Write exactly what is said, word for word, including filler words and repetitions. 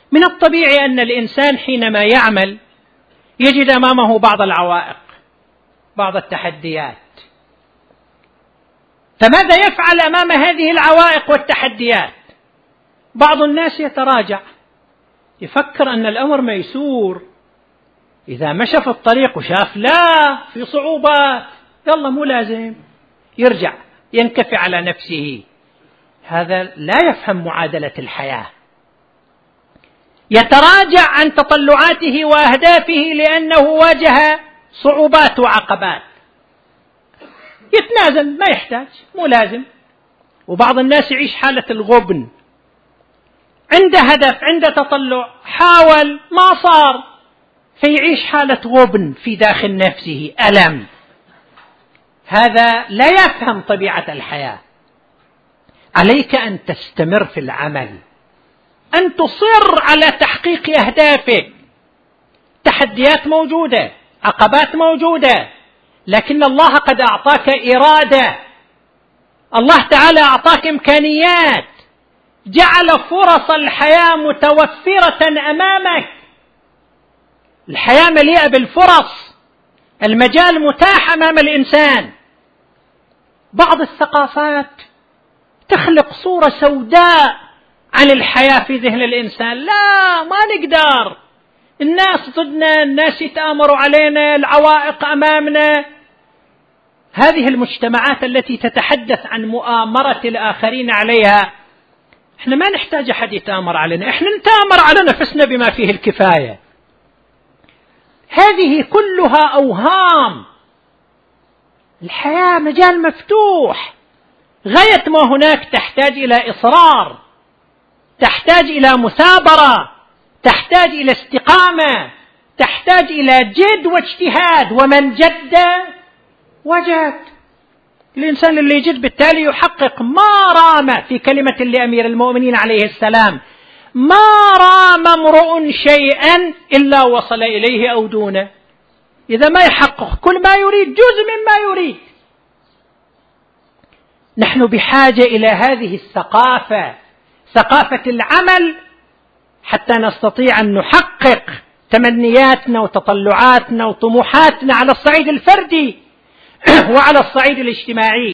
من الطبيعي أن الإنسان حينما يعمل يجد أمامه بعض العوائق، بعض التحديات. فماذا يفعل أمام هذه العوائق والتحديات؟ بعض الناس يتراجع، يفكر أن الأمر ميسور، إذا مشى في الطريق وشاف لا في صعوبات يلا مو لازم، يرجع ينكفي على نفسه. هذا لا يفهم معادلة الحياة، يتراجع عن تطلعاته وأهدافه لأنه واجه صعوبات وعقبات، يتنازل، ما يحتاج، مو لازم. وبعض الناس يعيش حالة الغبن، عنده هدف، عنده تطلع، حاول ما صار، فيعيش حالة غبن في داخل نفسه، ألم. هذا لا يفهم طبيعة الحياة. عليك أن تستمر في العمل، أن تصر على تحقيق أهدافك. تحديات موجودة، عقبات موجودة، لكن الله قد أعطاك إرادة، الله تعالى أعطاك إمكانيات، جعل فرص الحياة متوفرة أمامك. الحياة مليئة بالفرص، المجال متاح أمام الإنسان. بعض الثقافات تخلق صورة سوداء عن الحياة في ذهن الإنسان، لا ما نقدر، الناس ضدنا، الناس يتآمروا علينا، العوائق أمامنا. هذه المجتمعات التي تتحدث عن مؤامرة الآخرين عليها، احنا ما نحتاج أحد يتآمر علينا، احنا نتآمر على نفسنا بما فيه الكفاية. هذه كلها أوهام. الحياة مجال مفتوح، غاية ما هناك تحتاج إلى إصرار، تحتاج إلى مثابرة، تحتاج إلى استقامة، تحتاج إلى جد واجتهاد، ومن جد وجد. الإنسان اللي يجد بالتالي يحقق. ما رام، في كلمة لأمير المؤمنين عليه السلام، ما رام امرؤ شيئا إلا وصل إليه أو دونه. إذا ما يحقق كل ما يريد، جزء مما يريد. نحن بحاجة إلى هذه الثقافة، ثقافة العمل، حتى نستطيع أن نحقق تمنياتنا وتطلعاتنا وطموحاتنا على الصعيد الفردي وعلى الصعيد الاجتماعي.